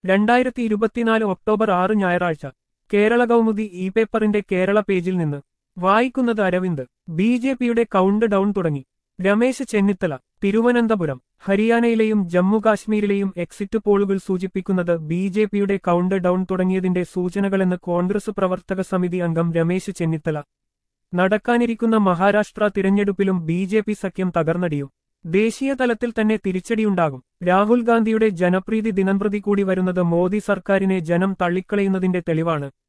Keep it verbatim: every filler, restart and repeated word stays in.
രണ്ടായിരത്തി ഇരുപത്തിനാല് ഒക്ടോബർ ആറ് ഞായറാഴ്ച കേരള കൗമുദി ഇ പേപ്പറിന്റെ കേരള പേജിൽ നിന്ന് വായിക്കുന്നത് അരവിന്ദ്. ബി ജെ പിയുടെ കൗണ്ട് ഡൗൺ തുടങ്ങി. രമേശ് ചെന്നിത്തല. തിരുവനന്തപുരം. ഹരിയാനയിലെയും ജമ്മുകാശ്മീരിലെയും എക്സിറ്റ് പോളുകൾ സൂചിപ്പിക്കുന്നത് ബി ജെ പിയുടെ കൗണ്ട് ഡൗൺ തുടങ്ങിയതിന്റെ സൂചനകളെന്ന് കോൺഗ്രസ് പ്രവർത്തക സമിതി അംഗം രമേശ് ചെന്നിത്തല. നടക്കാനിരിക്കുന്ന മഹാരാഷ്ട്ര തിരഞ്ഞെടുപ്പിലും ബി ജെ പി സഖ്യം തകർന്നടിയും. ദേശീയ തലത്തിൽ തന്നെ തിരിച്ചടിയുണ്ടാകും. രാഹുൽ ഗാന്ധിയുടെ ജനപ്രീതി ദിനംപ്രതി കൂടി വരുന്നത് മോദി സർക്കാരിനെ ജനം തള്ളിക്കളയുന്നതിന്റെ തെളിവാണ്.